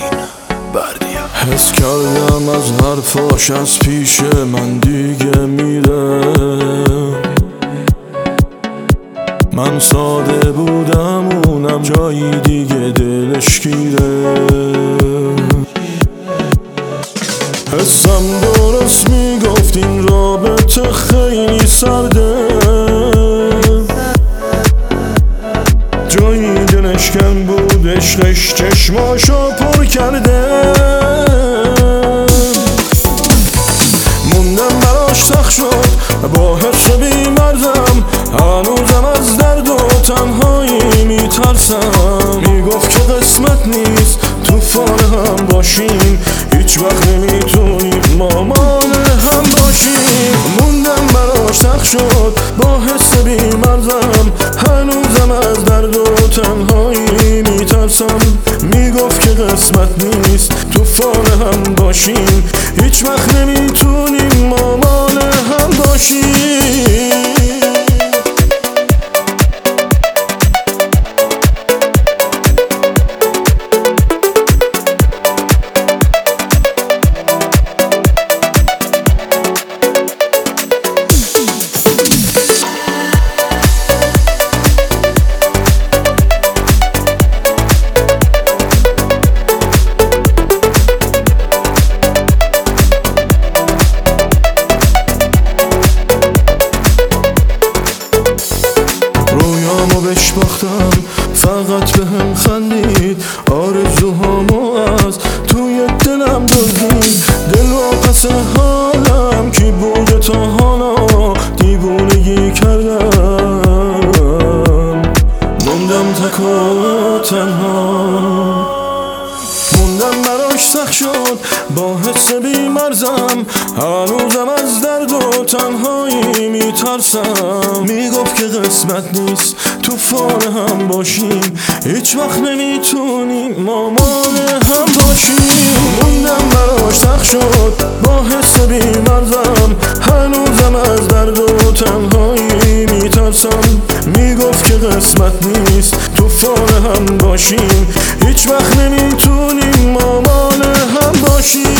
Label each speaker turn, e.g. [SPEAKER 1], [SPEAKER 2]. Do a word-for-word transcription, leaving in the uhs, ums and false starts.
[SPEAKER 1] بردیا. حس کردم از حرفاش از پیش من دیگه میره، من ساده بودم اونم جایی دیگه دلش گیره. حسم درست میگفت این رابطه خیلی سرده، جایی دلش کم بود عشقش چشماشو پر کرده. موندم براش سخت شد با حس بیمردم، هنوزم از درد و تنهایی میترسم. میگفت که قسمت نیست طوفان هم باشیم، هیچ وقت نمیتونیم ما مال هم باشیم. موندم براش سخت شد با حس بیمردم، هنوزم از درد و تنهایی میترسم. میگفت که قسمت نیست طوفان هم باشیم، هیچ وقت نمیتونیم ما مال هم باشیم. رویامو بهش باختم فقط به هم خندید، آرزوهامو از توی دلم دزدید. دل واپس حالم کی بوده تا حالا دیوونگی کردم. موندم تک و تنها، موندم براش سخت شد با حس بیمرزم، هنوزم از درد و تنهایی میترسم. میگفت که قسمت نیست طوفان هم باشیم، هیچ وقت نمیتونیم ما مال هم باشیم. موندم براش سخت شد با حس بیمرزم، هنوزم از درد و تنهایی میترسم. میگفت که قسمت نیست طوفان هم باشیم، هیچ وقت نمیتونیم ما مال هم باشیم.